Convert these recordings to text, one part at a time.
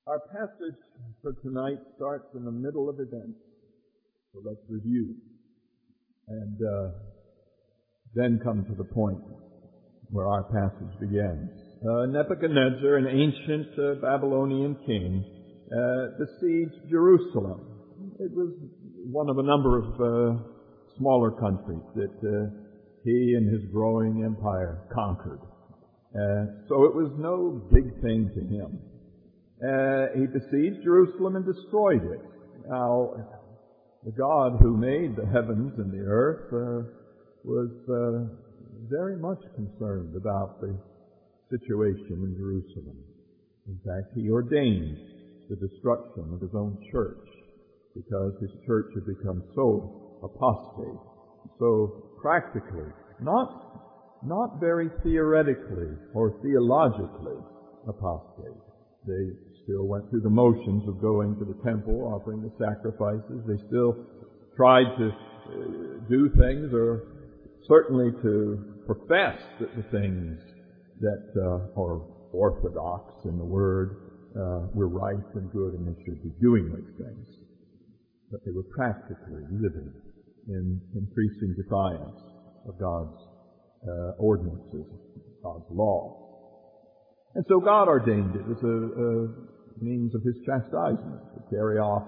Our passage for tonight starts in the middle of events. So let's review. And then come to the point where our passage begins. Nebuchadnezzar, an ancient Babylonian king, besieged Jerusalem. It was one of a number of smaller countries that he and his growing empire conquered. So it was no big thing to him. He besieged Jerusalem and destroyed it. Now, the God who made the heavens and the earth was very much concerned about the situation in Jerusalem. In fact, he ordained the destruction of his own church because his church had become so apostate, so practically, not very theoretically or theologically apostate. They still went through the motions of going to the temple, offering the sacrifices. They still tried to do things, or certainly to profess that the things that are orthodox in the Word were right and good, and they should be doing those things. But they were practically living in increasing defiance of God's ordinances, God's law. And so God ordained it as a means of His chastisement to carry off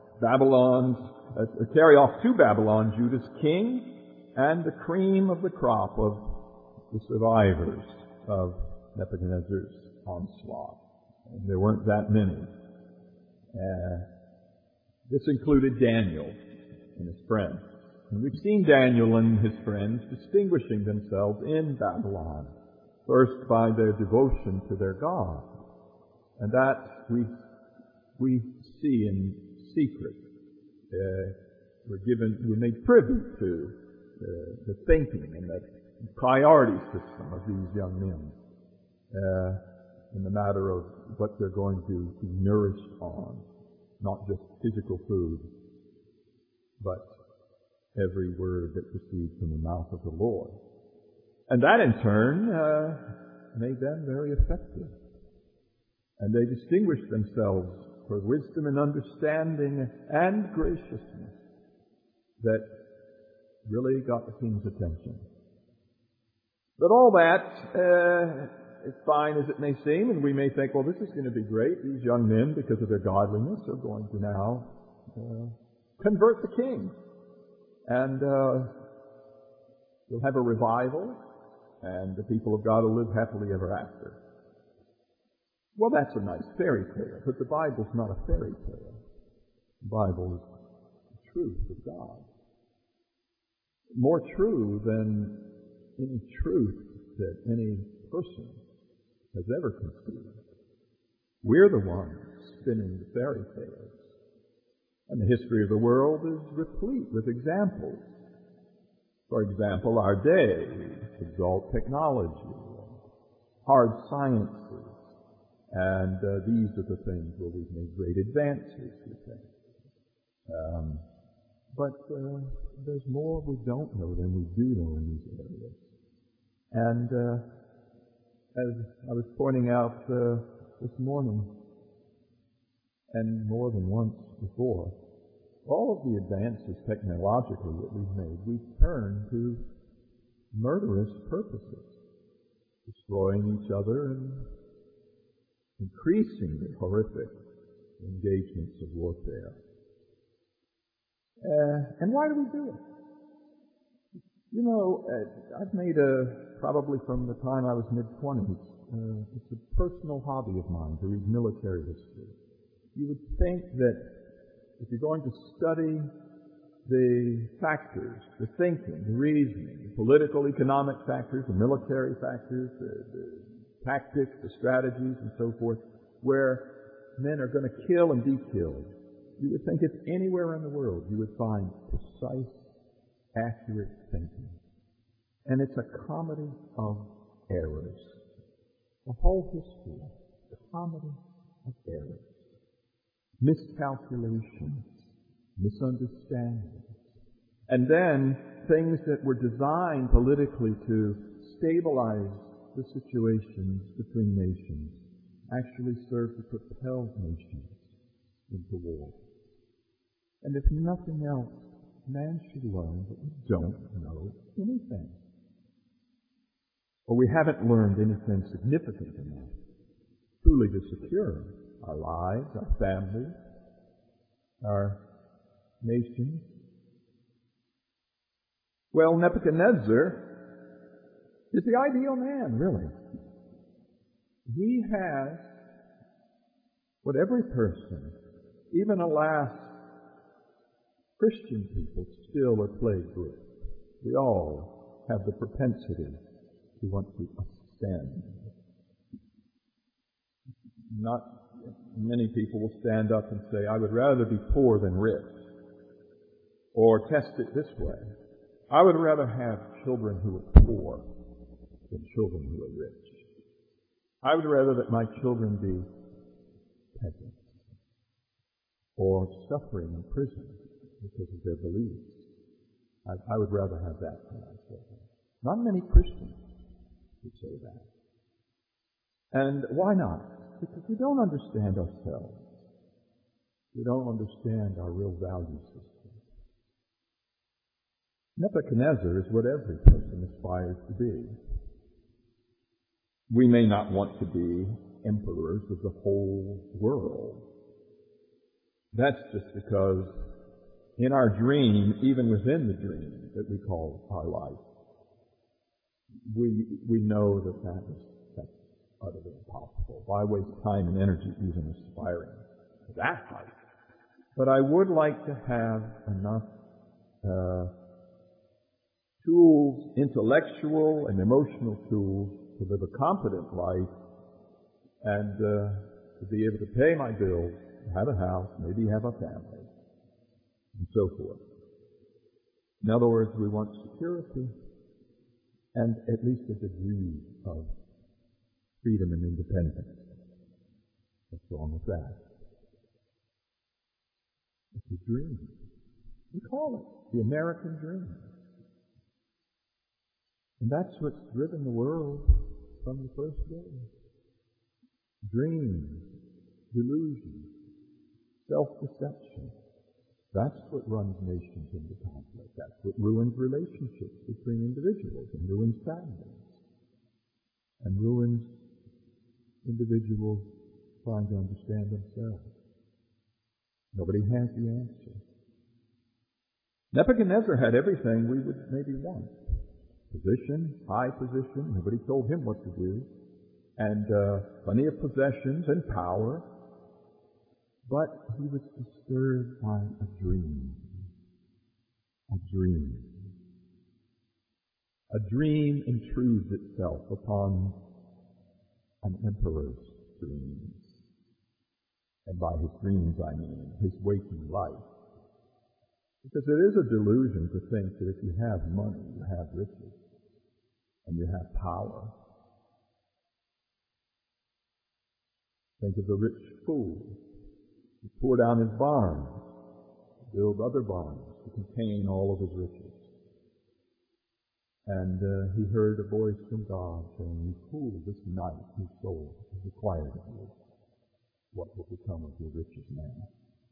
to Babylon Judah's king and the cream of the crop of the survivors of Nebuchadnezzar's onslaught. And there weren't that many. This included Daniel and his friends. And we've seen Daniel and his friends distinguishing themselves in Babylon, first by their devotion to their God. And that we see in secret. We're made privy to the thinking and the priority system of these young men in the matter of what they're going to be nourished on. Not just physical food, but every word that proceeds from the mouth of the Lord. And that in turn made them very effective. And they distinguished themselves for wisdom and understanding and graciousness that really got the king's attention. But all that, as fine as it may seem, and we may think, well, this is going to be great. These young men, because of their godliness, are going to now convert the king. And we'll have a revival, and the people of God will live happily ever after. Well, that's a nice fairy tale, but the Bible's not a fairy tale. The Bible is the truth of God. More true than any truth that any person has ever conceived. We're the ones spinning the fairy tales. And the history of the world is replete with examples. For example, our day exalt technology, hard sciences, and these are the things where we've made great advances, we think. But there's more we don't know than we do know in these areas. And as I was pointing out this morning, and more than once before, all of the advances technologically that we've made, we've turned to murderous purposes, destroying each other and increasingly horrific engagements of warfare. And why do we do it? You know, I've made probably from the time I was mid-20s, it's a personal hobby of mine to read military history. You would think that if you're going to study the factors, the thinking, the reasoning, the political, economic factors, the military factors, the tactics, the strategies, and so forth, where men are going to kill and be killed, you would think if anywhere in the world you would find precise, accurate thinking. And it's a comedy of errors. The whole history, a comedy of errors. Miscalculations, misunderstandings, and then things that were designed politically to stabilize the situations between nations actually serve to propel nations into war. And if nothing else, man should learn that we don't know anything. Or we haven't learned anything significant enough truly to secure our lives, our families, our nations. Well, Nebuchadnezzar is the ideal man, really. He has what every person, even alas, Christian people still are plagued with. We all have the propensity to want to ascend. Not many people will stand up and say, I would rather be poor than rich. Or test it this way. I would rather have children who are poor than children who are rich. I would rather that my children be peasants or suffering in prison because of their beliefs. I would rather have that for my children. Not many Christians would say that. And why not? Because we don't understand ourselves. We don't understand our real value system. Nebuchadnezzar is what every person aspires to be. We may not want to be emperors of the whole world. That's just because in our dream, even within the dream that we call our life, we know that's utterly impossible. Why waste time and energy even aspiring to that height? But I would like to have enough tools, intellectual and emotional tools, to live a competent life and to be able to pay my bills, have a house, maybe have a family, and so forth. In other words, we want security and at least a degree of freedom and independence. What's wrong with that? It's a dream. We call it the American dream. And that's what's driven the world from the first day. Dreams, delusions, self-deception. That's what runs nations into conflict. That's what ruins relationships between individuals and ruins families and ruins individuals trying to understand themselves. Nobody has the answer. Nebuchadnezzar had everything we would maybe want. Position, high position, nobody told him what to do, and plenty of possessions and power, but he was disturbed by a dream. A dream. A dream intrudes itself upon an emperor's dreams. And by his dreams I mean his waking life. Because it is a delusion to think that if you have money, you have riches, and you have power. Think of the rich fool who tore down his barns, build other barns to contain all of his riches. And he heard a voice from God saying, "You fool, this night your soul is required of you. What will become of your riches now?"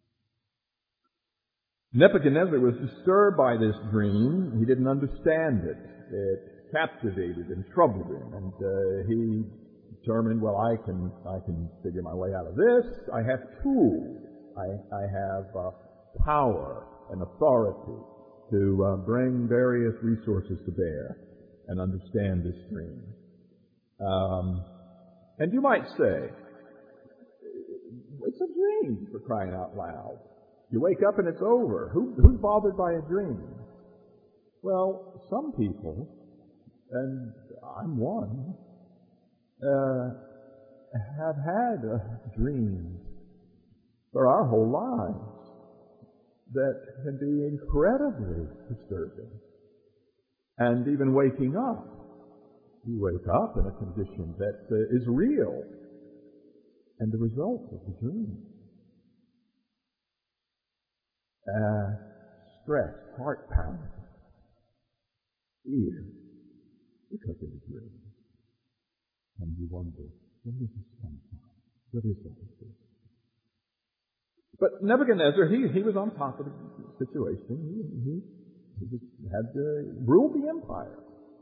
Nebuchadnezzar was disturbed by this dream. He didn't understand it. It captivated and troubled him. And he determined, well, I can figure my way out of this. I have tools. I have power and authority to bring various resources to bear and understand this dream. And you might say, it's a dream, for crying out loud. You wake up and it's over. Who's bothered by a dream? Well, some people, and I'm one, have had a dream for our whole lives that can be incredibly disturbing. And even waking up, you wake up in a condition that is real and the result of the dream. Stress, heart pounding, fear, because of the dream. And you wonder, where does this come from? What is that? But Nebuchadnezzar, he was on top of the situation. He just had to rule the empire.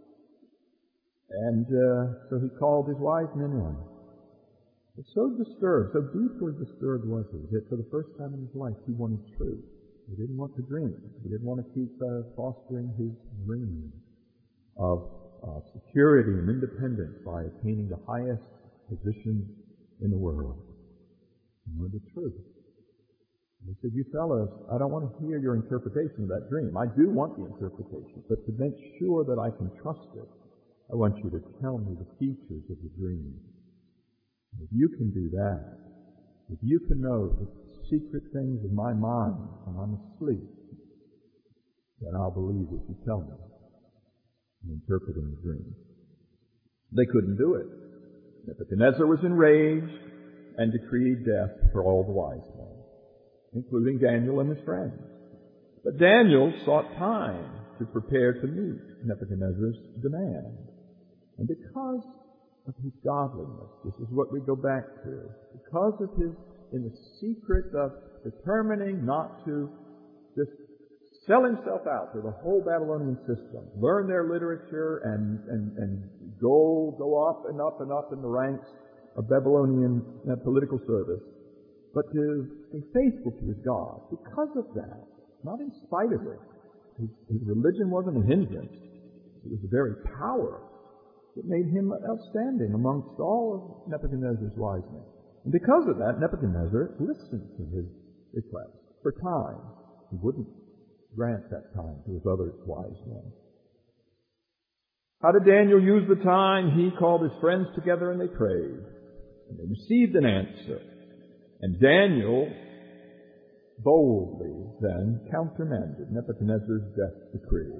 And so he called his wise men in. But so disturbed, so deeply disturbed was he, that for the first time in his life he wanted truth. He didn't want to dream. He didn't want to keep fostering his dream of security and independence by attaining the highest position in the world. He wanted the truth. And he said, you fellows, I don't want to hear your interpretation of that dream. I do want the interpretation, but to make sure that I can trust it, I want you to tell me the features of the dream. If you can do that, if you can know the secret things of my mind when I'm asleep, then I'll believe what you tell me in interpreting the dream. They couldn't do it. Nebuchadnezzar was enraged and decreed death for all the wise men, including Daniel and his friends. But Daniel sought time to prepare to meet Nebuchadnezzar's demand. And because of his godliness, this is what we go back to, because of his, in the secret of determining not to just sell himself out to the whole Babylonian system, learn their literature and go up and up and up in the ranks of Babylonian political service, but to be faithful to his God. Because of that, not in spite of it, his religion wasn't a hindrance. It was the very power that made him outstanding amongst all of Nebuchadnezzar's wise men. And because of that, Nebuchadnezzar listened to his request for time. He wouldn't grant that time to his other wise men. How did Daniel use the time? He called his friends together and they prayed. And they received an answer. And Daniel boldly then countermanded Nebuchadnezzar's death decree,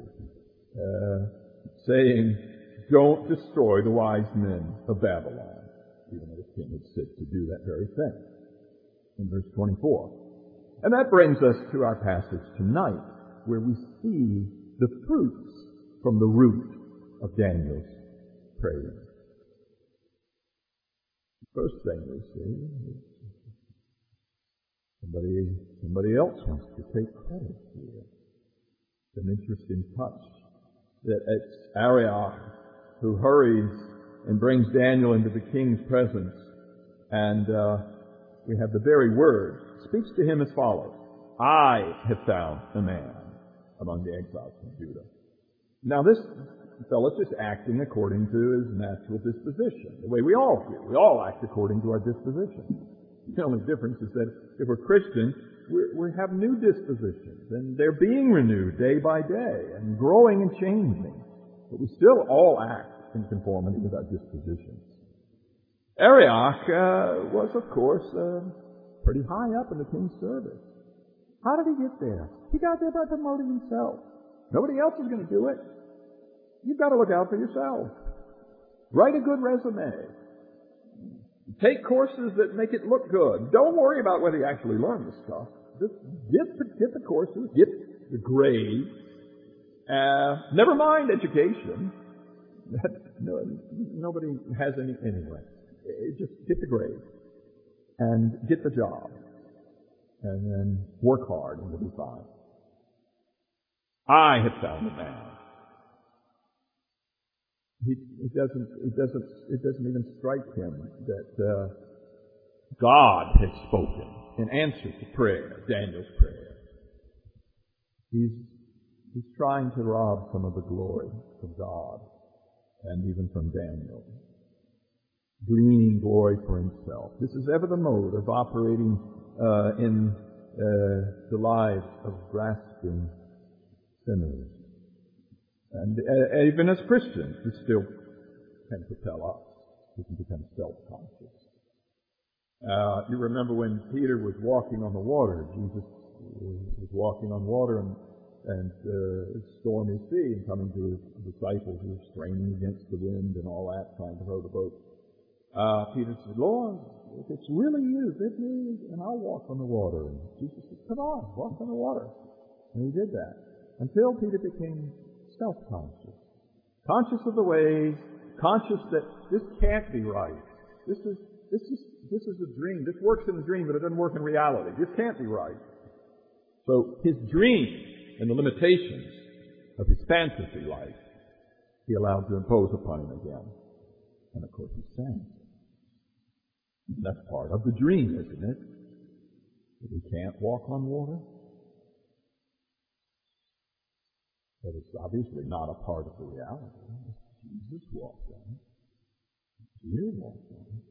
saying, don't destroy the wise men of Babylon, even though the king had said to do that very thing. In verse 24. And that brings us to our passage tonight, where we see the fruits from the root of Daniel's prayer. The first thing we see is somebody else wants to take credit here. It's an interesting touch that it's Arioch who hurries and brings Daniel into the king's presence. And we have the very words. Speaks to him as follows. I have found a man among the exiles from Judah. Now this fellow's just acting according to his natural disposition, the way we all do. We all act according to our disposition. The only difference is that if we're Christians, we have new dispositions, and they're being renewed day by day, and growing and changing. But we still all act in conformity with our dispositions. Arioch was, of course, pretty high up in the king's service. How did he get there? He got there by promoting himself. Nobody else is going to do it. You've got to look out for yourself. Write a good resume. Take courses that make it look good. Don't worry about whether you actually learn the stuff. Just get the courses, get the grades. Never mind education. Nobody has any anyway. Just get the grade and get the job, and then work hard, and you'll be fine. I have found a man. It doesn't even strike him that God had spoken in answer to prayer, Daniel's prayer. He's trying to rob some of the glory from God and even from Daniel, gleaning glory for himself. This is ever the mode of operating in the lives of grasping sinners. And even as Christians, this still can propel us. We can become self-conscious. You remember when Peter was walking on the water, Jesus was walking on water and stormy sea, and coming to his disciples who were straining against the wind and all that, trying to row the boat. Peter said, Lord, if it's really you, bid me, and I'll walk on the water. And Jesus said, come on, walk on the water. And he did that. Until Peter became self-conscious. Conscious of the ways, conscious that this can't be right. This this is a dream. This works in a dream, but it doesn't work in reality. This can't be right. So his dream and the limitations of his fantasy life, he allowed to impose upon him again. And of course he sank. And that's part of the dream, isn't it? That he can't walk on water. But it's obviously not a part of the reality. Jesus walked on it. You walked on it.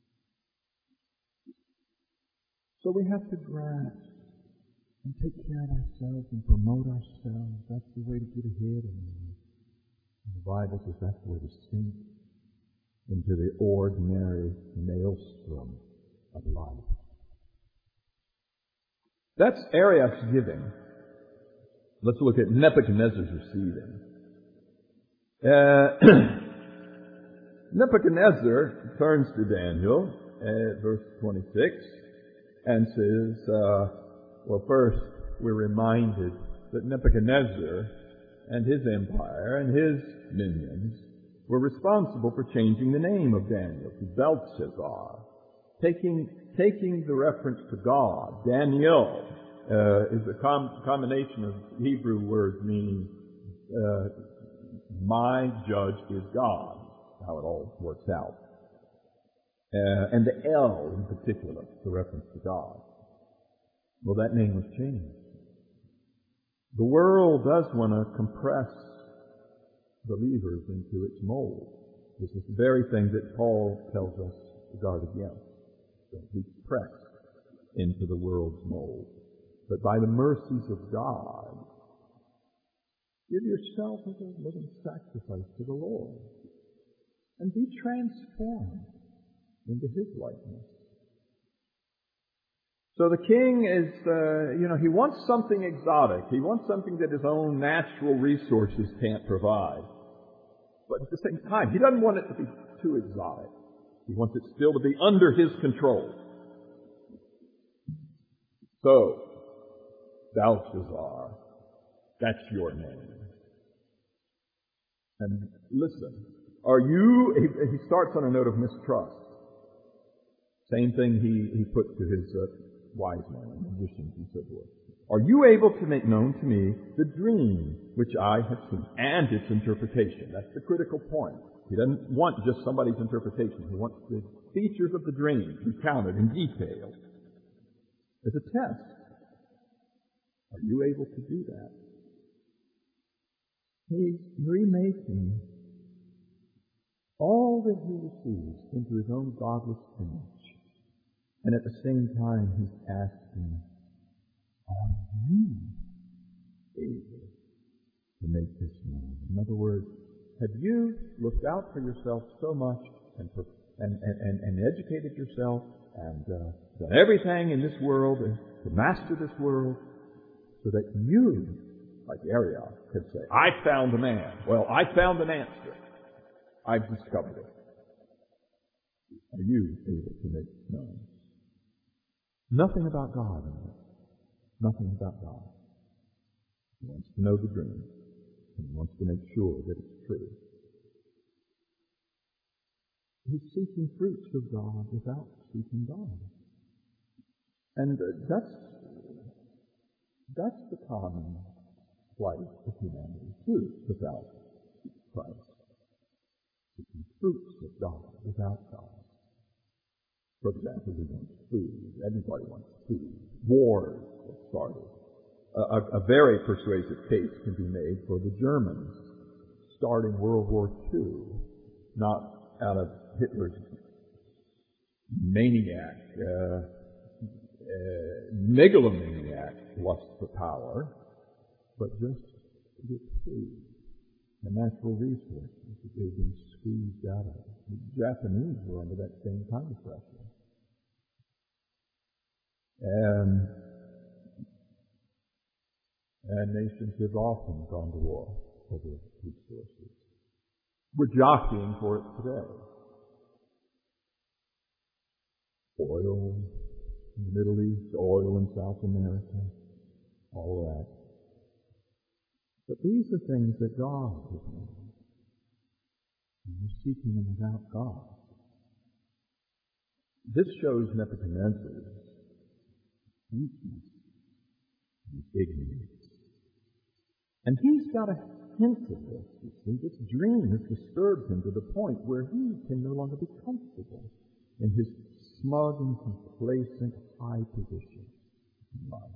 So we have to grasp and take care of ourselves and promote ourselves. That's the way to get ahead. And the Bible says that's the way to sink into the ordinary maelstrom of life. That's Arius giving. Let's look at Nebuchadnezzar's receiving. Nebuchadnezzar turns to Daniel at verse 26 and says, well, first we're reminded that Nebuchadnezzar and his empire and his minions were responsible for changing the name of Daniel to Belteshazzar, taking the reference to God. Daniel is a combination of Hebrew words meaning my judge is God, how it all works out. And the L in particular, the reference to God. Well, that name was changed. The world does want to compress believers into its mold. This is the very thing that Paul tells us to guard against. Don't be pressed into the world's mold. But by the mercies of God, give yourself as a living sacrifice to the Lord and be transformed into His likeness. So the king is, he wants something exotic. He wants something that his own natural resources can't provide. But at the same time, he doesn't want it to be too exotic. He wants it still to be under his control. So, Belshazzar, that's your name. And listen, he starts on a note of mistrust. Same thing he put to his wise men, magicians, and so forth. Are you able to make known to me the dream which I have seen and its interpretation? That's the critical point. He doesn't want just somebody's interpretation. He wants the features of the dream recounted in detail. As a test. Are you able to do that? He's remaking all that he receives into his own godless image. And at the same time, he's asking, are you able to make this known? In other words, have you looked out for yourself so much and educated yourself and done everything in this world to master this world so that you, like Arius, could say, I found the man. Well, I found an answer. I've discovered it. Are you able to make it known? Nothing about God in it. Nothing about God. He wants to know the dream. And he wants to make sure that it's true. He's seeking fruits of God without seeking God. And that's the common plight of humanity, too, without Christ. Seeking fruits of God without God. For example, we want food. Everybody wants food. Wars have started. A very persuasive case can be made for the Germans starting World War II, not out of Hitler's megalomaniac lust for power, but just to get food, the natural resources that they've been squeezed out of. The Japanese were under that same kind of pressure. And nations have often gone to war over resources. We're jockeying for it today. Oil in the Middle East, oil in South America, all that. But these are things that God has made. And we're seeking them without God. This shows Nebuchadnezzar's weakness, his ignorance. And he's got a hint of this. You see, this dream has disturbed him to the point where he can no longer be comfortable in his smug and complacent high position in life.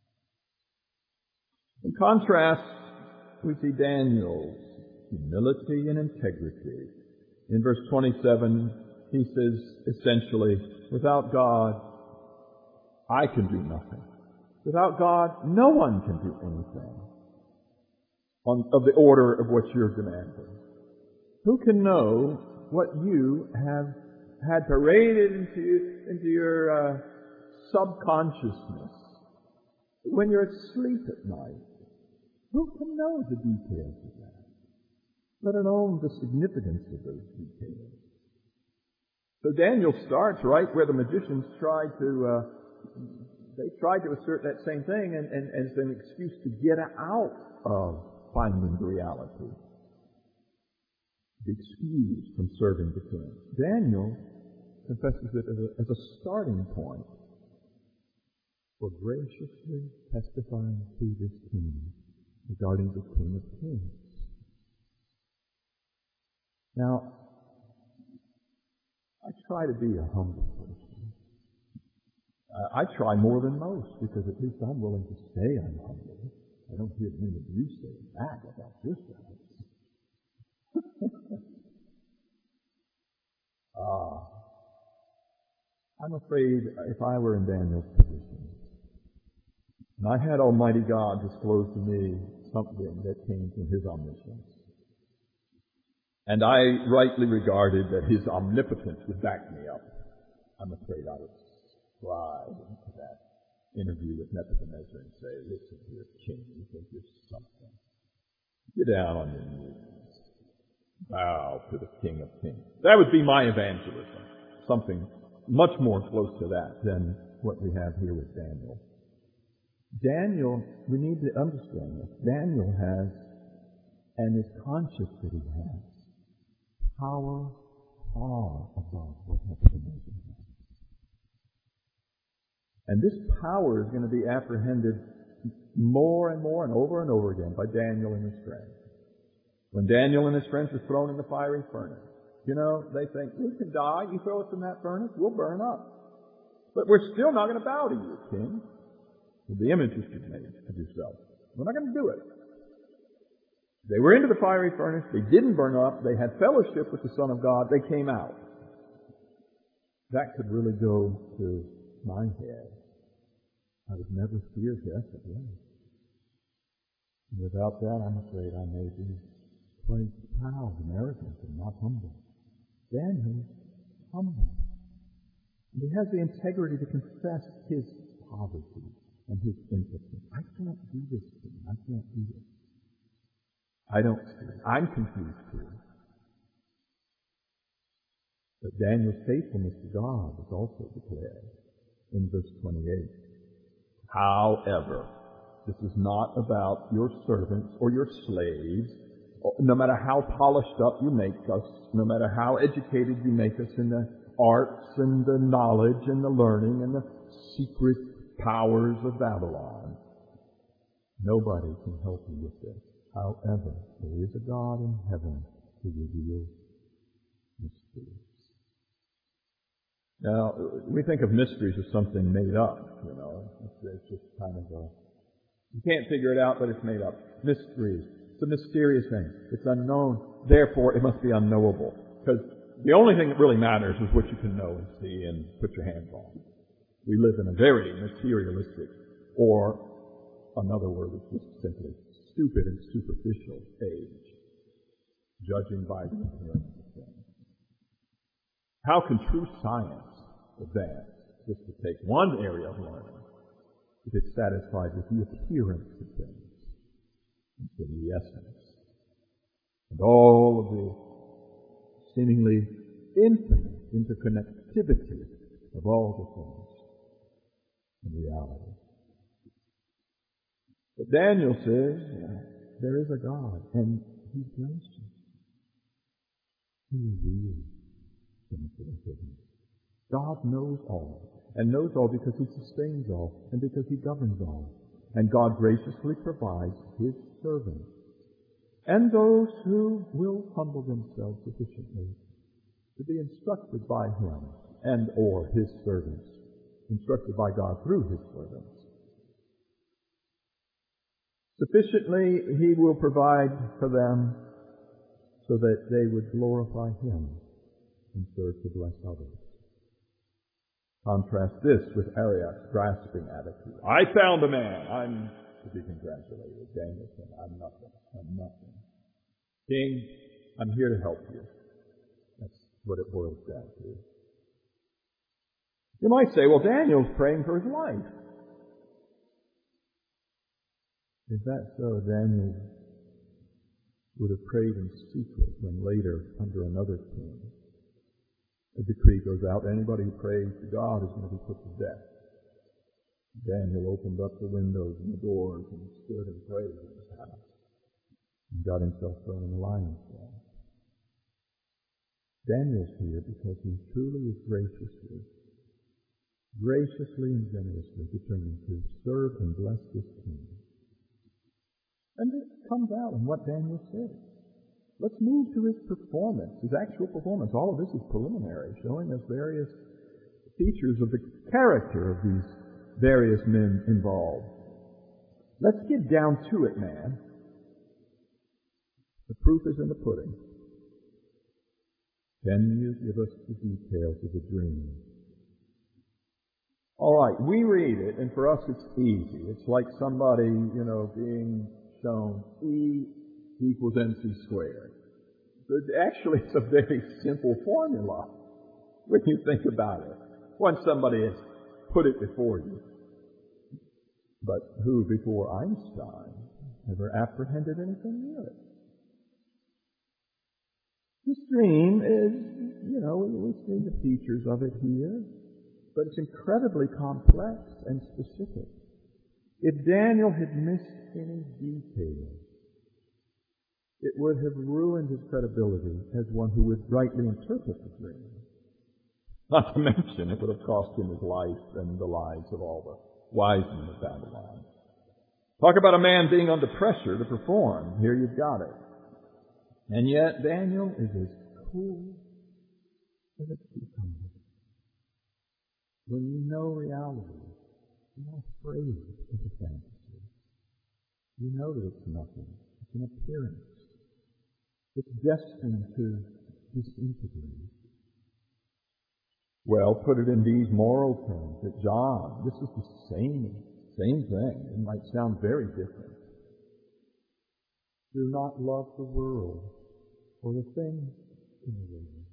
In contrast, we see Daniel's humility and integrity. In verse 27, he says essentially, without God, I can do nothing. Without God, no one can do anything of the order of what you're demanding. Who can know what you have had paraded into your subconsciousness when you're asleep at night? Who can know the details of that, let alone the significance of those details? So Daniel starts right where the magicians tried to assert that same thing and as an excuse to get out of finding the reality. The excuse from serving the king. Daniel confesses it as a starting point for graciously testifying to this king regarding the King of Kings. Now, I try to be a humble person. I try more than most because at least I'm willing to say I'm humble. I don't hear many of you say that about yourselves. I'm afraid if I were in Daniel's position, and I had Almighty God disclose to me something that came from His omniscience, and I rightly regarded that His omnipotence would back me up, I'm afraid I would slide into that interview with Nebuchadnezzar and say, listen here, king, you think you're something. Get down on your knees. Bow to the King of Kings. That would be my evangelism. Something much more close to that than what we have here with Daniel. Daniel, we need to understand this. Daniel has, and is conscious that he has, power far above what Nebuchadnezzar has. And this power is going to be apprehended more and over again by Daniel and his friends. When Daniel and his friends were thrown in the fiery furnace, they think, we can die. You throw us in that furnace, we'll burn up. But we're still not going to bow to you, king. With the images you've made of yourself. We're not going to do it. They were into the fiery furnace. They didn't burn up. They had fellowship with the Son of God. They came out. That could really go to my head. I would never fear death again. Without that, I'm afraid I may be quite proud and arrogant and not humble. Daniel is humble. And he has the integrity to confess his poverty and his impotence. I can't do this thing. I can't do this. I don't see it. I'm confused too. But Daniel's faithfulness to God is also declared in verse 28. However, this is not about your servants or your slaves. No matter how polished up you make us, no matter how educated you make us in the arts and the knowledge and the learning and the secret powers of Babylon, nobody can help you with this. However, there is a God in heaven who reveals mysteries. Now, we think of mysteries as something made up, It's just kind of you can't figure it out, but it's made up. Mysteries. It's a mysterious thing. It's unknown. Therefore, it must be unknowable. Because the only thing that really matters is what you can know and see and put your hands on. We live in a very materialistic, or another word is just simply stupid and superficial age, judging by the appearance of things. How can true science advance, just to take one area of learning, if it's satisfied with the appearance of things instead of the essence? And all of the seemingly infinite interconnectivity of all the things in reality. But Daniel says, there is a God, and He's gracious. He reveals things that are hidden. God knows all, and knows all because He sustains all, and because He governs all. And God graciously provides His servants, and those who will humble themselves sufficiently to be instructed by Him and or His servants, instructed by God through His servants. Sufficiently He will provide for them so that they would glorify Him and serve to bless others. Contrast this with Ariok's grasping attitude. I found a man. I'm to be congratulated. Daniel said, I'm nothing. King, I'm here to help you. That's what it boils down to. You might say, well, Daniel's praying for his life. If that's so, Daniel would have prayed in secret when later, under another king, a decree goes out, anybody who prays to God is going to be put to death. Daniel opened up the windows and the doors and stood and prayed in his house and got himself thrown in the lion's den. Daniel's here because he truly is graciously and generously determined to serve and bless this king. And it comes out in what Daniel said. Let's move to his performance, his actual performance. All of this is preliminary, showing us various features of the character of these various men involved. Let's get down to it, man. The proof is in the pudding. Can you give us the details of the dream? All right, we read it, and for us it's easy. It's like somebody, being shown E equals MC squared. Actually, it's a very simple formula when you think about it, once somebody has put it before you. But who before Einstein ever apprehended anything near it? This dream is, we see the features of it here, but it's incredibly complex and specific. If Daniel had missed any detail, it would have ruined his credibility as one who would rightly interpret the dream. Not to mention, it would have cost him his life and the lives of all the wise men of Babylon. Talk about a man being under pressure to perform. Here you've got it. And yet, Daniel is as cool as a cucumber. When you know reality, you're not afraid of the fantasy. You know that it's nothing. It's an appearance. It's destined to disintegrate. Well, put it in these moral terms, that John, this is the same thing. It might sound very different. Do not love the world or the things in the world.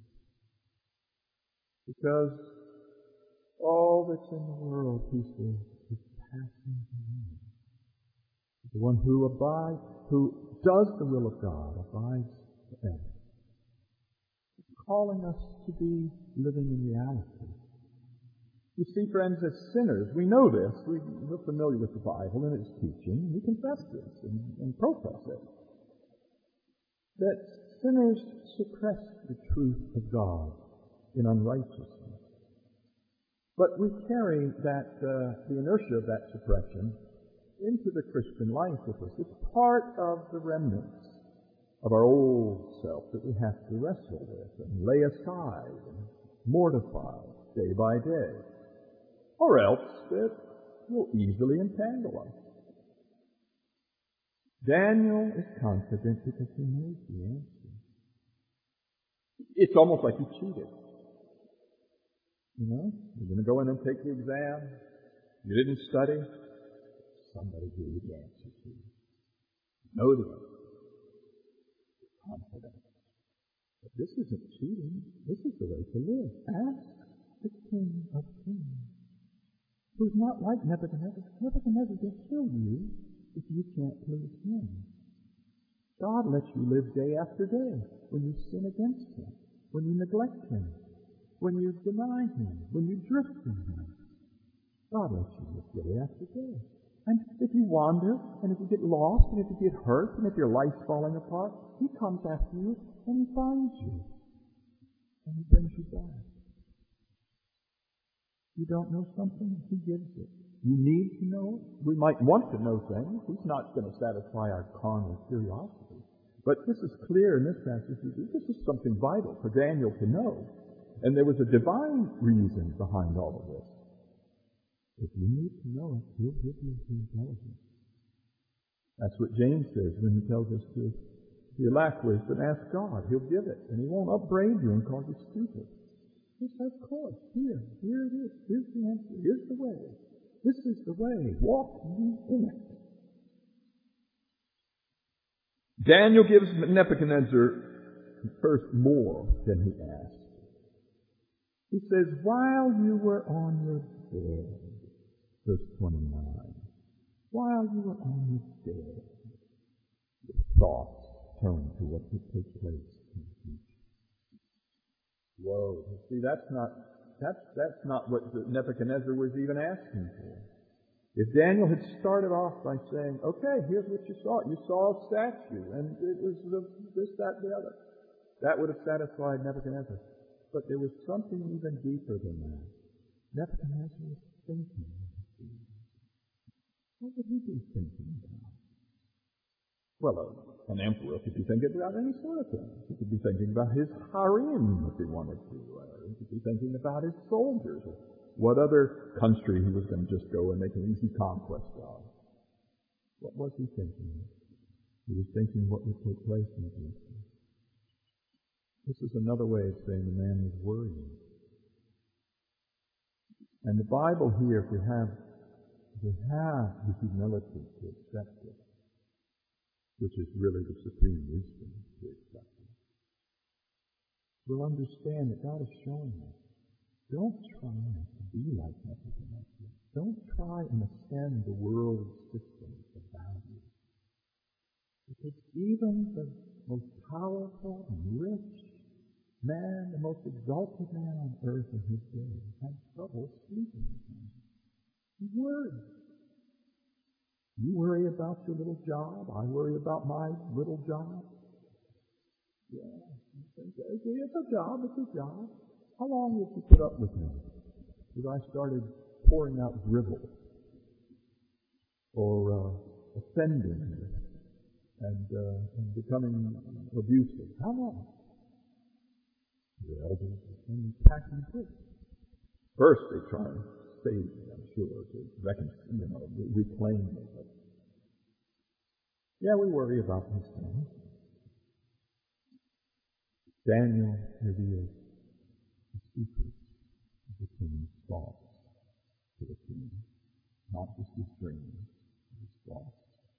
Because all that's in the world, he says, is passing away. The one who does the will of God abides forever. It's calling us to be living in reality. You see, friends, as sinners, we know this. We're familiar with the Bible and its teaching. We confess this and profess it. That sinners suppress the truth of God in unrighteousness. But we carry the inertia of that suppression into the Christian life with us. It's part of the remnants of our old self that we have to wrestle with and lay aside and mortify day by day. Or else it will easily entangle us. Daniel is confident because he knows the answer. It's almost like he cheated. You're going to go in and take the exam. You didn't study. Somebody gave you the answer to you. Know the answer. Confident. But this isn't cheating. This is the way to live. Ask the King of Kings, who's not like Nebuchadnezzar. Nebuchadnezzar will kill you if you can't please him. God lets you live day after day when you sin against him, when you neglect him, when you deny him, when you drift from him. God lets you live day after day. And if you wander, and if you get lost, and if you get hurt, and if your life's falling apart, he comes after you and he finds you. And he brings you back. You don't know something? He gives it. You need to know it. We might want to know things. He's not going to satisfy our carnal curiosity. But this is clear in this passage. This is something vital for Daniel to know. And there was a divine reason behind all of this. If you need to know it, He'll give you the intelligence. That's what James says when he tells us to, if you lack wisdom, ask God. He'll give it. And He won't upbraid you and call you stupid. He says, of course, here it is. Here's the answer. Here's the way. This is the way. Walk ye in it. Daniel gives Nebuchadnezzar first more than he asked. He says, while you were on your bed, verse 29, while you were on your bed, your thoughts turned to what would take place in the future. Whoa, see, that's not what Nebuchadnezzar was even asking for. If Daniel had started off by saying, okay, here's what you saw. You saw a statue, and it was this, that, the other. That would have satisfied Nebuchadnezzar. But there was something even deeper than that. Nebuchadnezzar was thinking. What would he be thinking about? Well, an emperor could be thinking about any sort of thing. He could be thinking about his harem if he wanted to. He could be thinking about his soldiers, or what other country he was going to just go and make an easy conquest of. What was he thinking? He was thinking what would take place in the future. This is another way of saying the man was worrying. And the Bible here, if we have the humility to accept it, which is really the supreme wisdom to accept it, we'll understand that God is showing us. Don't try to be like Nebuchadnezzar. Don't try and ascend the world's system of value. Because even the most powerful and rich man, the most exalted man on earth in his day, had trouble sleeping at night. He worried. You worry about your little job. I worry about my little job. Yeah, it's a job. It's a job. How long did you put up with me? Because I started pouring out drivel or offending and becoming abusive. How long? The elders and packing bricks. First, they try and save me, I'm sure, to reclaim me. But yeah, we worry about these things. Daniel reveals the secrets of the king's thoughts to the king, not just his dreams, but his thoughts.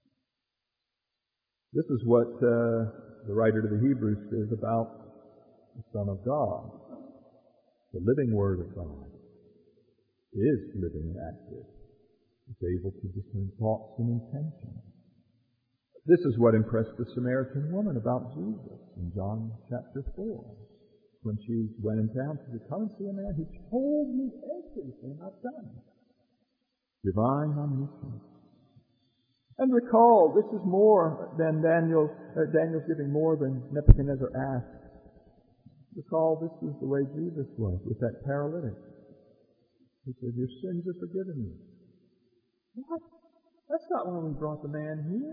This is what the writer to the Hebrews says about the Son of God. The living Word of God is living and active. It's able to discern thoughts and intentions. This is what impressed the Samaritan woman about Jesus in John chapter 4. When she went in town, she said, come and see a man who told me everything I've done. Divine omniscience. And recall, this is more than Daniel's giving more than Nebuchadnezzar asked. Recall, this is the way Jesus was with that paralytic. He said, your sins are forgiven you. What? That's not why we brought the man here.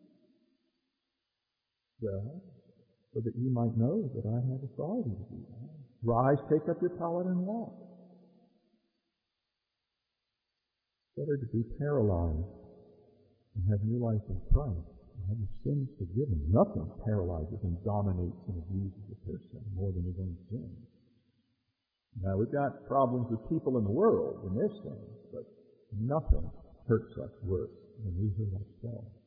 Well, so that you might know that I have authority to do that. Rise, take up your pallet and walk. Better to be paralyzed and have new life in Christ and have your sins forgiven. Nothing paralyzes and dominates and abuses a person more than his own sin. Now, we've got problems with people in the world and their sins, but nothing hurts us worse than we hurt ourselves.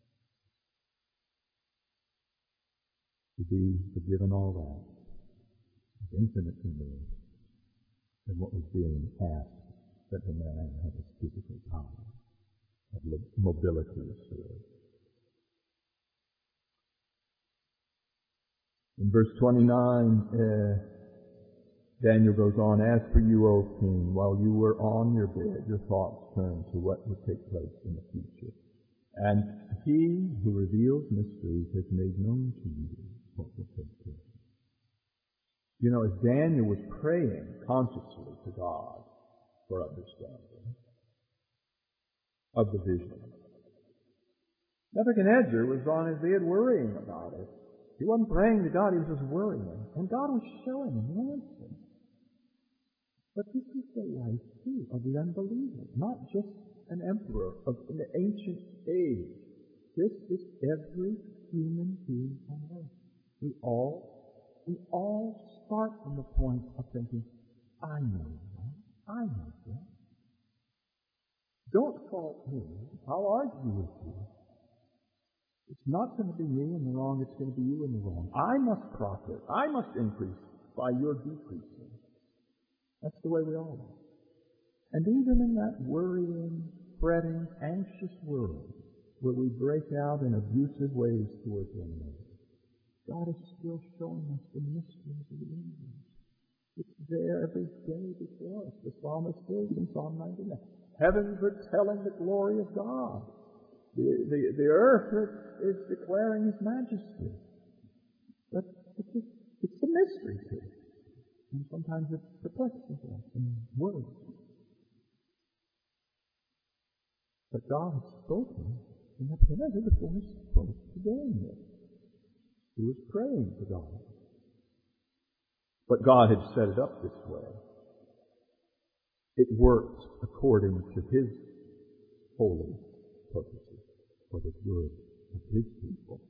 To be forgiven all that is infinitely more than what was being asked that the man had his physical power of mobility restored. In verse 29, Daniel goes on, as for you, O king, while you were on your bed, your thoughts turned to what would take place in the future. And he who reveals mysteries has made known to you what will take place. You know, as Daniel was praying consciously to God, for understanding of the vision. Nebuchadnezzar was on his bed worrying about it. He wasn't praying to God, he was just worrying. And God was showing him the answer. But this is the life, too, of the unbeliever, not just an emperor of the ancient age. This is every human being on earth. We all start from the point of thinking, I know that. I know that. Don't fault me. I'll argue with you. It's not going to be me in the wrong, it's going to be you in the wrong. I must profit. I must increase by your decreasing. That's the way we all are. And even in that worrying, fretting, anxious world, where we break out in abusive ways towards one another, God is still showing us the mysteries of the universe. It's there every day before us. The psalmist says in Psalm 99, heavens are telling the glory of God. The earth is declaring His majesty. But it's a mystery to it. And sometimes it perplexes us and worries. But God has spoken, and Nebuchadnezzar before he spoke to Daniel, who was praying to God. But God had set it up this way. It worked according to His holy purposes for the good of His people.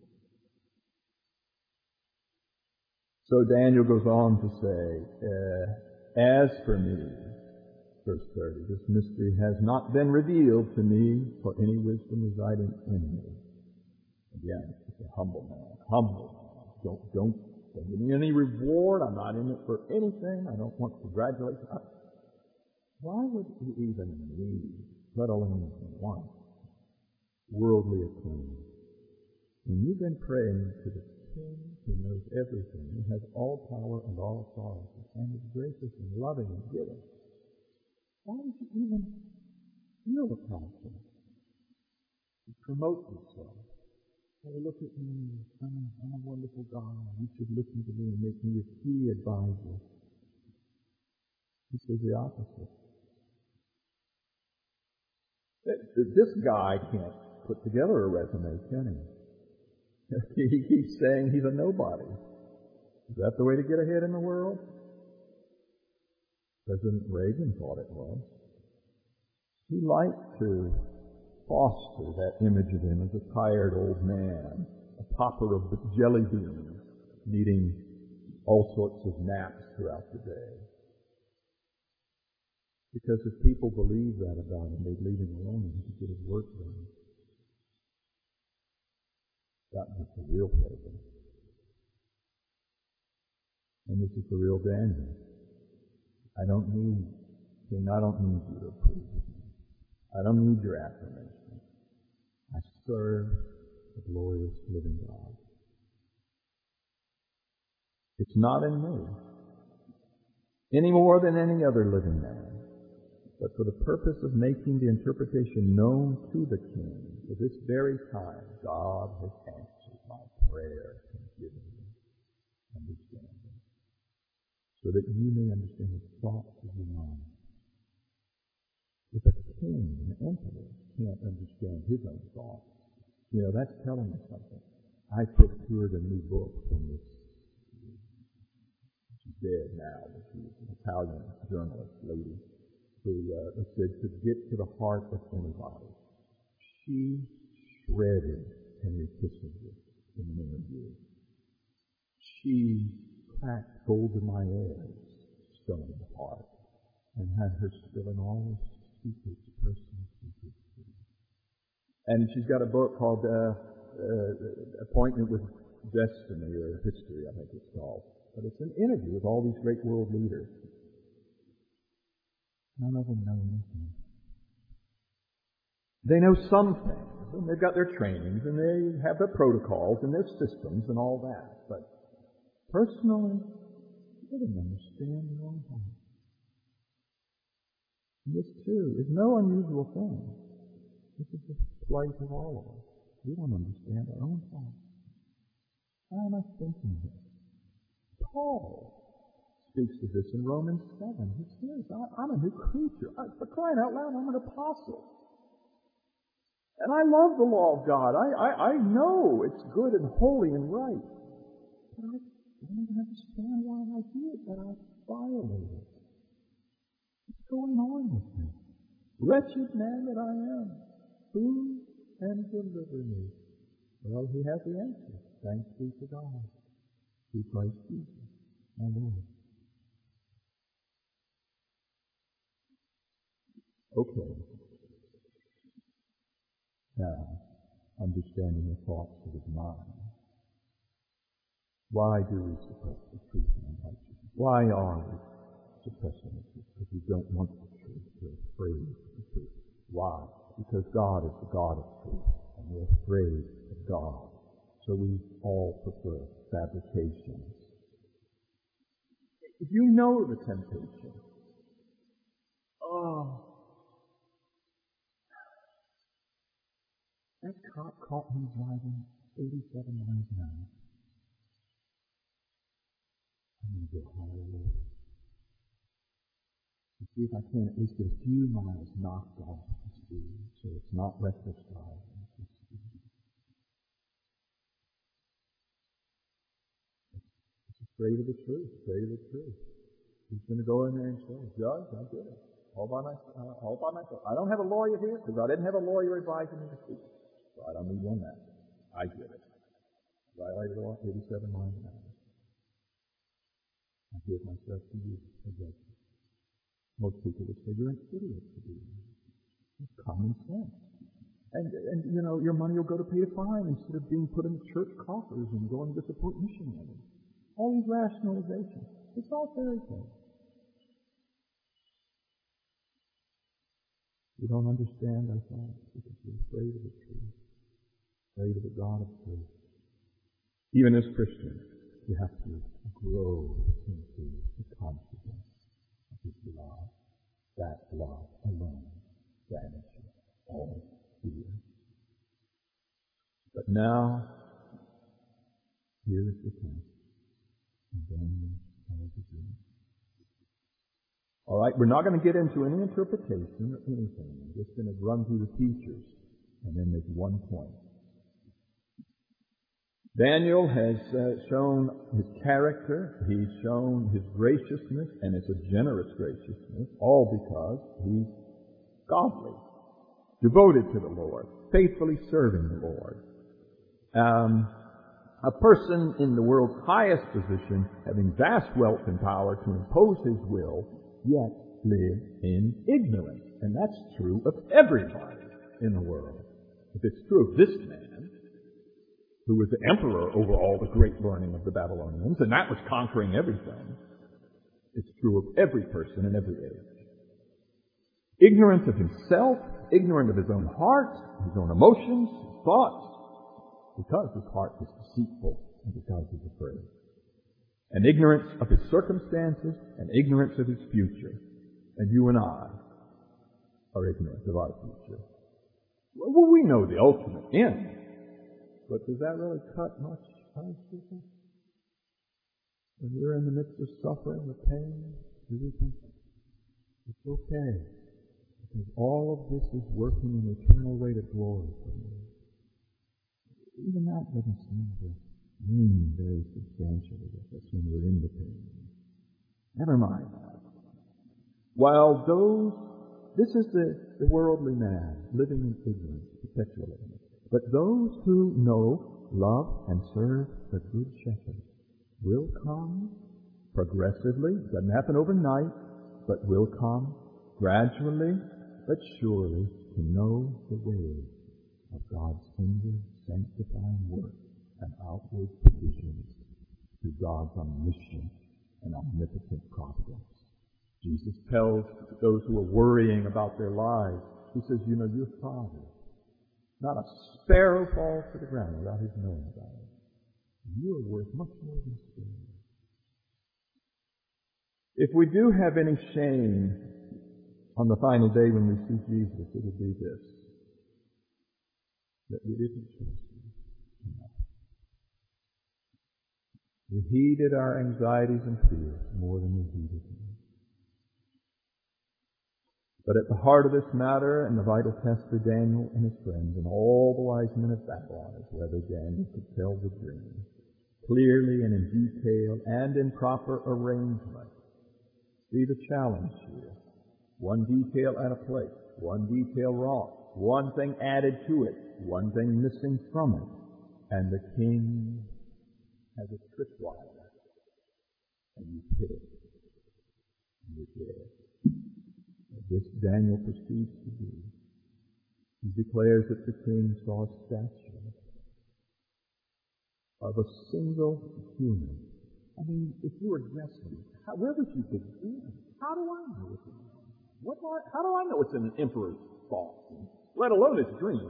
So Daniel goes on to say, as for me, verse 30, this mystery has not been revealed to me for any wisdom residing in me. Again, it's a humble man. Humble man. Don't give me any reward. I'm not in it for anything. I don't want congratulations. Why would you even need, let alone want, worldly acclaim? When you've been praying to the King who knows everything, who has all power and all authority, and is gracious and loving and giving, why would you even feel the passion to promote yourself? Hey, look at me. I'm a wonderful God. You should listen to me and make me a key advisor. He says the opposite. This guy can't put together a resume, can he? He keeps saying he's a nobody. Is that the way to get ahead in the world? President Reagan thought it was. He liked to foster that image of him as a tired old man, a popper of jelly beans, needing all sorts of naps throughout the day. Because if people believed that about him, they'd leave him alone and he could get his work done. That was the real problem. And this is the real Daniel. I don't need you to approve of me. I don't need your affirmation. I serve the glorious living God. It's not in me, any more than any other living man, but for the purpose of making the interpretation known to the king. For this very time, God has answered my prayer and given me understanding, so that you may understand the thoughts of your mind. If a king, an emperor, can't understand his own thoughts, that's telling us something. I procured a new book from this, she's dead now, but she was an Italian journalist lady, who said to get to the heart of anybody. She shredded Henry Kissinger in an interview. She cracked Golda Meir's stone heart and had her spilling all the secrets, personal secrets. And she's got a book called Appointment with Destiny, or History, I think it's called. But it's an interview with all these great world leaders. None of them know anything. They know some things, and they've got their trainings, and they have their protocols and their systems and all that. But personally, they don't understand their own heart. And this, too, is no unusual thing. This is the plight of all of us. We don't understand our own thoughts. Why am I thinking this? Paul speaks of this in Romans 7. He says, I'm a new creature. For crying out loud, I'm an apostle. And I love the law of God. I know it's good and holy and right. But I don't even understand why I do it, that I violate it. What's going on with me? Wretched man that I am, who can deliver me? Well, he has the answer. Thanks be to God, through Christ Jesus, my Lord. Okay. Now, understanding the thoughts of his mind. Why do we suppress the truth and righteousness? Why are we suppressing the truth? Because we don't want the truth. We're afraid of the truth. Why? Because God is the God of truth, and we're afraid of God. So we all prefer fabrications. If you know the temptation, that cop caught me driving 87 miles an hour. I'm going to go higher low. To see if I can at least get a few miles knocked off the speed, so it's not reckless driving. It's afraid of the truth, afraid of the truth. He's going to go in there and say, Judge, I did it. All by myself. I don't have a lawyer here because I didn't have a lawyer advising me to speak. So I don't need one now. I did it. Violated the law 87 miles an hour. I give myself to you for judgment. Most people would say you're an idiot to do that. It's common sense. And you know, your money will go to pay a fine instead of being put in the church coffers and going to support missionaries. All these rationalizations. It's all fairy tale. You don't understand our thoughts because you're afraid of the truth, afraid of the God of truth. Even as Christians, you have to grow into the confidence of His love. That love alone banishes all fear. But now, here is the test. And then all the dream. All right, we're not going to get into any interpretation or anything. I'm just going to run through the features and then make one point. Daniel has shown his character, he's shown his graciousness, and it's a generous graciousness, all because he's godly, devoted to the Lord, faithfully serving the Lord. A person in the world's highest position, having vast wealth and power to impose his will, yet live in ignorance. And that's true of everybody in the world. If it's true of this man, who was the emperor over all the great learning of the Babylonians, and that was conquering everything, it's true of every person in every age. Ignorant of himself, ignorant of his own heart, his own emotions, his thoughts, because his heart is deceitful and because he's afraid. And ignorance of his circumstances and ignorance of his future. And you and I are ignorant of our future. Well, we know the ultimate end. But does that really cut much out of people? When we're in the midst of suffering, the pain, do we think it's okay? Because all of this is working in an eternal way to glory for me. Even that doesn't seem to mean very substantially with us when we're in the pain. Never mind that. While this is the worldly man, living in ignorance, perpetual ignorance. But those who know, love, and serve the Good Shepherd will come progressively. It doesn't happen overnight, but will come gradually, but surely to know the way of God's tender, sanctifying work and outward provisions through God's omniscient and omnipotent providence. Jesus tells those who are worrying about their lives, He says, you know, your Father, not a sparrow falls to the ground without His knowing about it. You are worth much more than sparrows. If we do have any shame on the final day when we see Jesus, it would be this: that we didn't trust Him enough. We heeded our anxieties and fears more than we heeded Him. But at the heart of this matter and the vital test for Daniel and his friends and all the wise men of Babylon is whether Daniel could tell the dream clearly and in detail and in proper arrangement. See the challenge here. One detail out of place, one detail wrong, one thing added to it, one thing missing from it, and the king has a tripwire, and you hit it, and you're dead. This Daniel proceeds to do. He declares that the king saw a statue of a single human. I mean, if you were guessing, where would you begin? How do I know what's in it? How do I know what's in an emperor's thoughts, let alone his dream?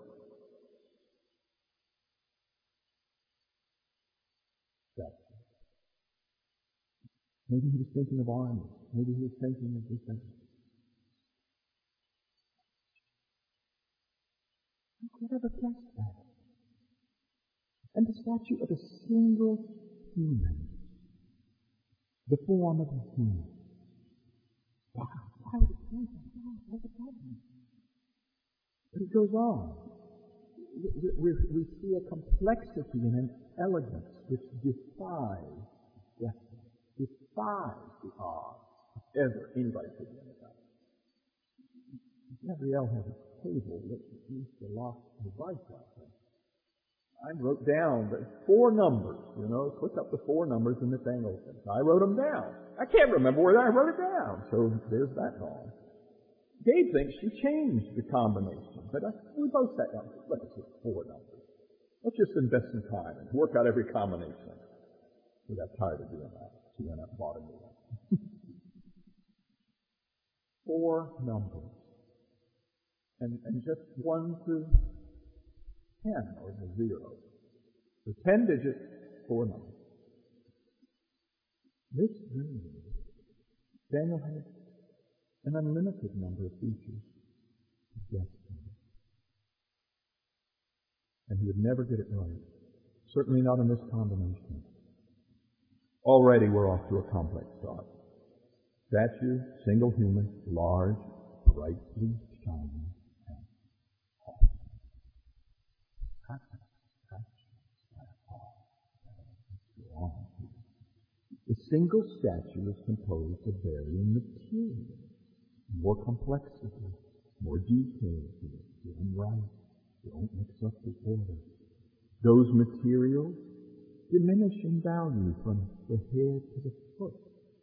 Statue. Maybe he was thinking of armies. Maybe he was thinking of this thing. How could I ever guess that? And the statue of a single human. The form of a human. Wow, why would it do that? What's the problem? But it goes on. We see a complexity and an elegance which defies guessing, defies the odds of ever anybody figuring it out. Gabrielle has a table that used to lock the device out there. I wrote down the 4 numbers, click up the 4 numbers and the thing opens. I wrote them down. I can't remember where I wrote it down, so there's that wrong. Gabe thinks she changed the combination, but we both sat down. Let's just 4 numbers. Let's just invest some time and work out every combination. We got tired of doing that. She went out and bought a new one. 4 numbers. And just 1 to 10 or the 0. The 10 digits, 4 numbers. This dream, Daniel had an unlimited number of features to guess from. And he would never get it right. Certainly not in this combination. Already we're off to a complex start. Statue, single human, large, brightly shining, and awesome. The single statue is composed of varying materials, more complexity, more detail to it. Get them right. Don't mix up the order. Those materials diminish in value from the head to the foot.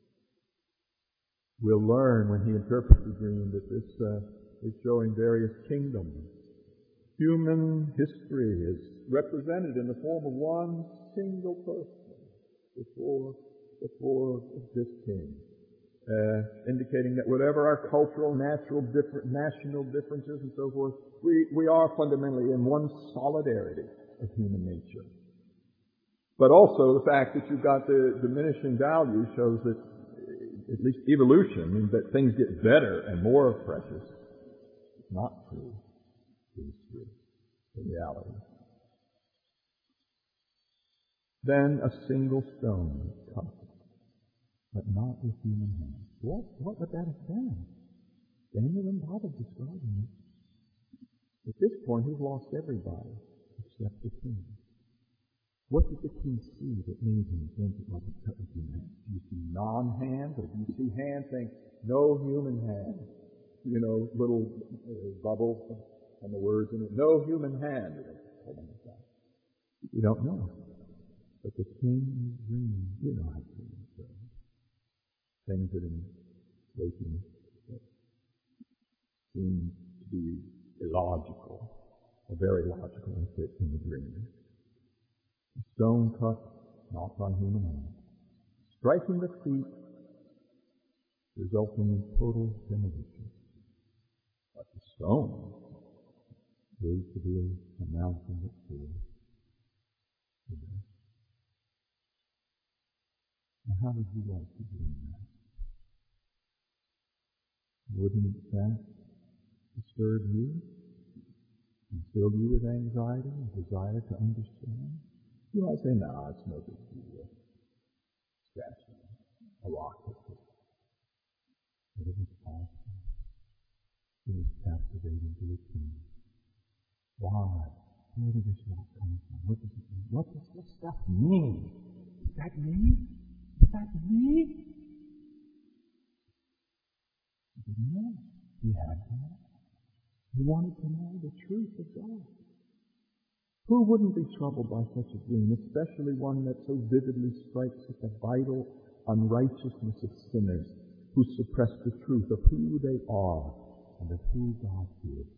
We'll learn when he interprets the dream that this is showing various kingdoms. Human history is represented in the form of one single person before this king, indicating that whatever our cultural, national differences and so forth, we are fundamentally in one solidarity of human nature. But also the fact that you've got the diminishing value shows that at least evolution means that things get better and more precious. It's not true. It is true. The reality. Then a single stone is cut, but not with human hands. What would that have been? Daniel didn't bother describing it. At this point, he's lost everybody except the king. What did the king see that made him think it wasn't cut with human hands? Do you see non-hands, or do you see hands saying, no human hand? Little bubble and the words in it. No human hand. You don't know. But the king dreams. You know how dreams go. Things that in waking that seem to be illogical, or very logical and fit in the dream. A stone cut not by human hand, striking the feet, resulting in total demolition. But the stone proved to be a mountain that stood. Now, how would you like to dream that? Wouldn't that disturb you and fill you with anxiety and desire to understand? You might say, no, it's no big deal. Jasper, a rock hit it. But it was awesome. It was captivating to the king. Why? Where did this rock come from? What does it mean? What does this stuff mean? Is that me? Is that me? He didn't know. He had to know. He wanted to know the truth of God. Who wouldn't be troubled by such a dream, especially one that so vividly strikes at the vital unrighteousness of sinners who suppress the truth of who they are and of who God is?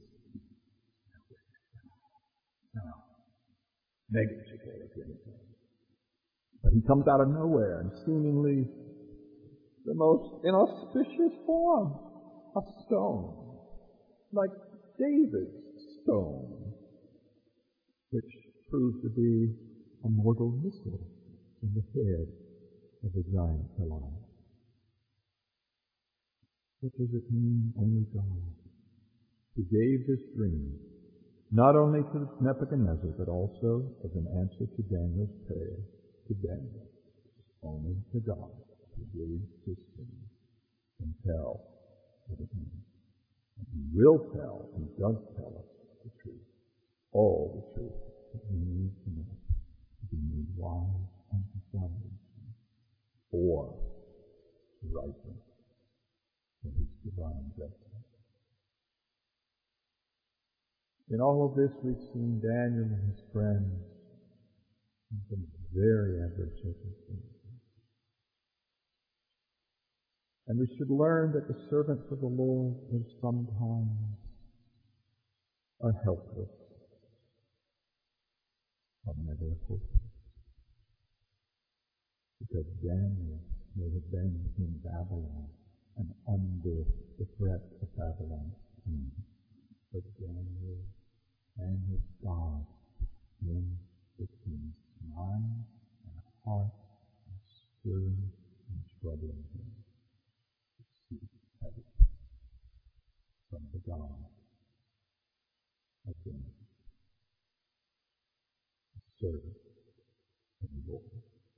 Now, negligible if anything. But he comes out of nowhere in seemingly the most inauspicious form, a stone, like David's stone, which proved to be a mortal missile in the head of the giant Goliath. What does it mean? Only God, who gave this dream, not only to Nebuchadnezzar, but also as an answer to Daniel's prayer to Daniel. Only to God, who gave this dream, can tell what it means. And he will tell, and does tell us the truth. All the truth that we need to know to be made wise unto salvation, or to rightness for his divine judgment. In all of this, we've seen Daniel and his friends in some very adverse circumstances. And we should learn that the servants of the Lord are sometimes helpless, but never hopeless. Because Daniel may have been in Babylon and under the threat of Babylon's king. But Daniel and his God in the king's mind and heart and stirring and troubling him to seek heaven from the God of Daniel, the servant of the Lord.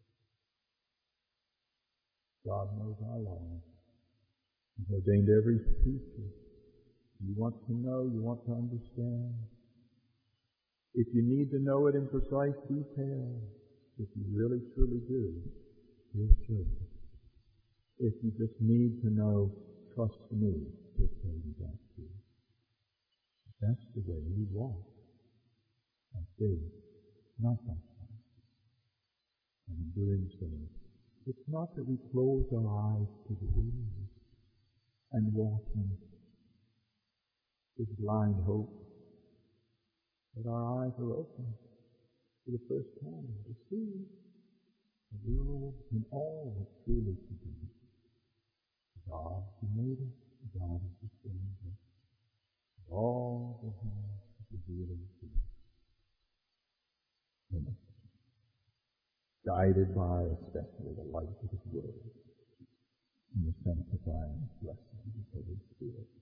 God knows our lives. He's ordained every feature. You want to know, you want to understand. If you need to know it in precise detail, if you really truly do, you'll serve it. If you just need to know, trust me, he'll tell you that too. That's the way we walk. By faith, not by sight. And in doing so, it's not that we close our eyes to the world and walk in with blind hope, but our eyes are open for the first time to see the world in all it truly can be. God who made it, God who sustains it, all that He is revealing to us. Guided by especially the light of His Word and the sanctifying blessing of the Holy Spirit.